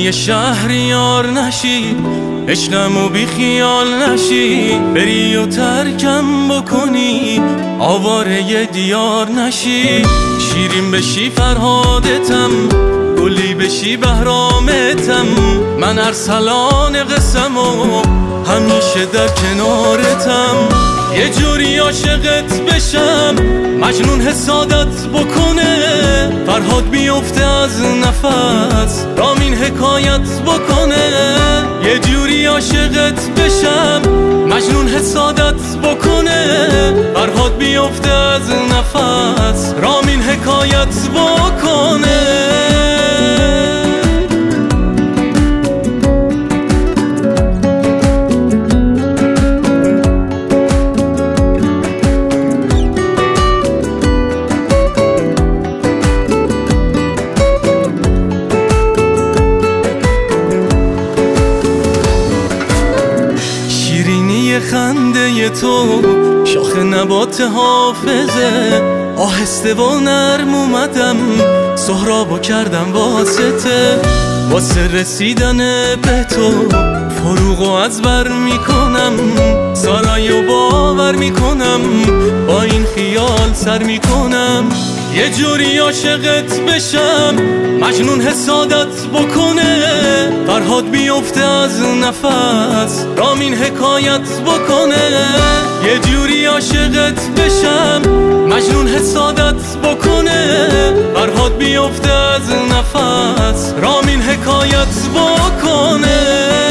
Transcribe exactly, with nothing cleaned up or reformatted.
یه شهریار نشی، عشقمو بی خیال نشی، بری و ترکم بکنی، آواره ی دیار نشی. شیرین بشی فرهادتم، گلی بشی بهرامتم، من ارسلان قسمو همیشه در کنارتم. یه جوری عاشقت بشم مجنون حسادت بکنه، فرهاد بیفته از نفس رامین حکایت بکنه. یه جوری عاشقت بشم مجنون حسادت بکنه، فرهاد بیفته از نفس رامین حکایت بکنه. خنده تو شاخ نبات حافظه، آهسته و نرم اومدم سهرابو کردم واسطه. واسه رسیدن به تو فروغو از بر میکنم، سارایو باور میکنم، با این خیال سر میکنم. یه جوری عاشقت بشم مجنون حسادت بکنه، فرهاد بیفته از نفس رامین حکایت بکنه. یه جوری عاشقت بشم مجنون حسادت بکنه، فرهاد بیفته از نفس رامین حکایت بکنه.